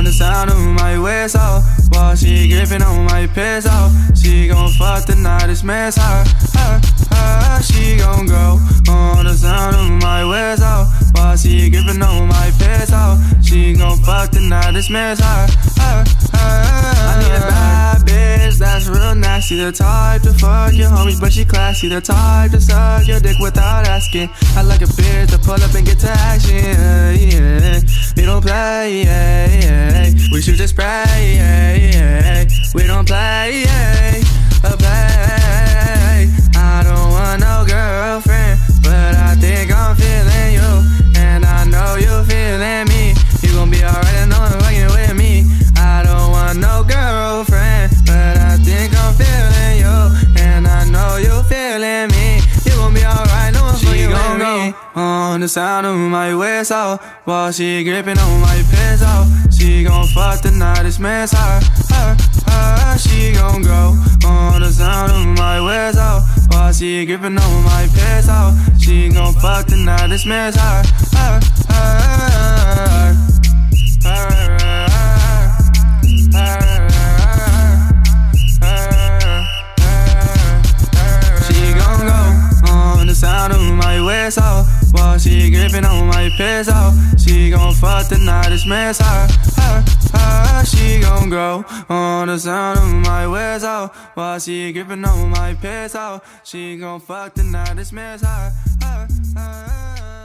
the sound of my whistle, while she gripping on my pistol. She gon' fuck the night, it's miss her. She gon' go on the sound of my whistle, while she gripping on my pistol. She gon' fuck the night, it's miss her. I need a bad bitch that's real nasty, the type to fuck your homies, but she classy, the type to suck your dick without asking. I like a bitch to pull up and get to action. Yeah. We don't play, yeah. We should just pray, yeah. We don't play, play. I don't want no girlfriend, but I think I'm feeling you, and I know you feeling me. You gon' be alright and know I'm fucking with me. I don't want no girlfriend, but I think I'm feeling you, and I know you feeling me. You gon' be alright, know I'm fucking with me. On the sound of my whistle, while she gripping on my pistol. She gon' fuck the night, it's miss her. She gon' go on the sound of my whistle, while she gripping on my pistol. She gon' fuck the night, it's miss her. She gon' go on the sound of my whistle, while she gripping on my pistol. She gon' fuck the night, it's miss her. She gon' go on the sound of my whistle, while she gripping on my pistol. She gon' fuck the night, it's miss her.